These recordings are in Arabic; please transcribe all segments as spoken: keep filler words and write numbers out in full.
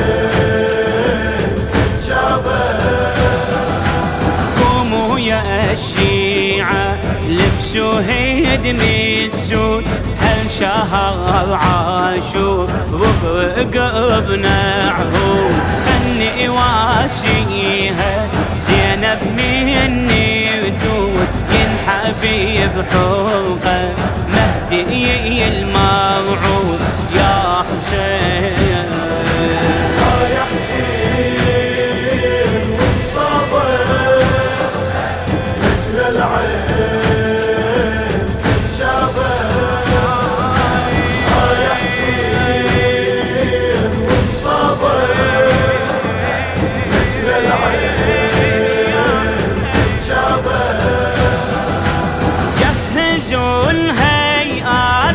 سجابه. قوموا يا الشيعة لبسوا هدم السود، هل شهر عاشور رقبنا عهود. خلني واسيها زينب من ردود، ينحبي بحوقه مهدي الموعود يا حسين. يا حسين ومصابه رجل العين سجابه. يا حسين ومصابه رجل العين سجابه. جهزوا الهيئات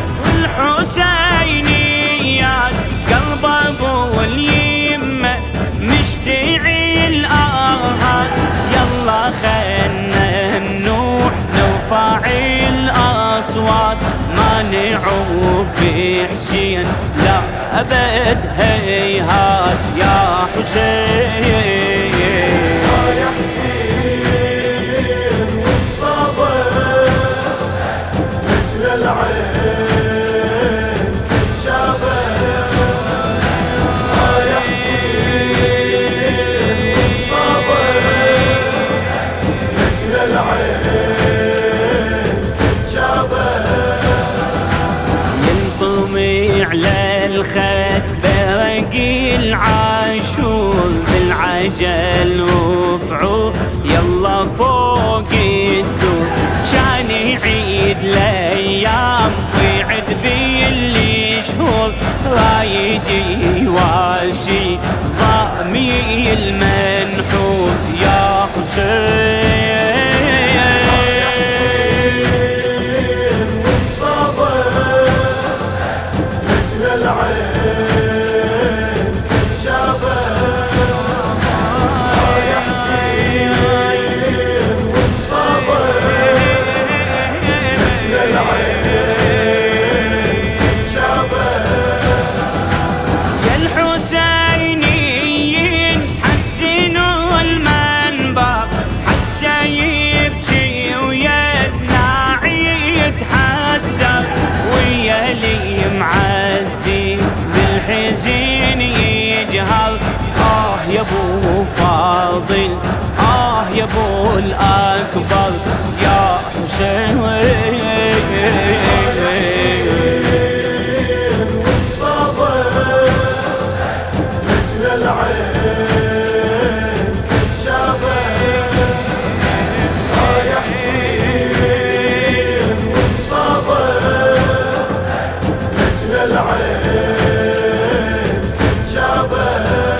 والحسينيات، قلب ابو اليمه مشتعل الآهات. يلا خلنا نوح نرفع الأصوات، ما نعوف حسين لا أبد هيهات يا حسين. يا حسين ومصابه رجل العين سجابه. يا حسين ومصابه رجل العين سجابه. ينطمي على الخد برقي العاشور، بالعجل وفعور يلا فوق الدور. كان يعيد الايام ويعد باللي شهور، رايد يواسي ضامي المنحور يا حسين. يا حسين ومصابه رجل العين سجابه. يا حسين ومصابه رجل العين سجابه. يا الحسينيين حسنوا المنبر، حتى يبكي ويدمع يتحسر، ويا لي معزي بالحزين يجهر. آه يا ابو فاضل، آه يا ابو الأكبر يا حسين. ومصابه رجل العين سجابه. يا حسين ومصابه رجل العين سجابه.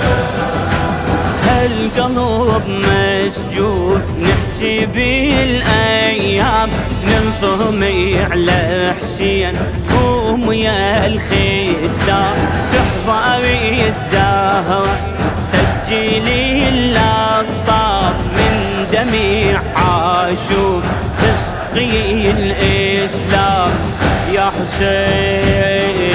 هالقلب مسجون نحسب الأيام، ننطمي على حسين قوم يا الختام. تحضري الزهرة سجلي اللقطات، من دمع عاشور تسقي الإسلام يا حسين.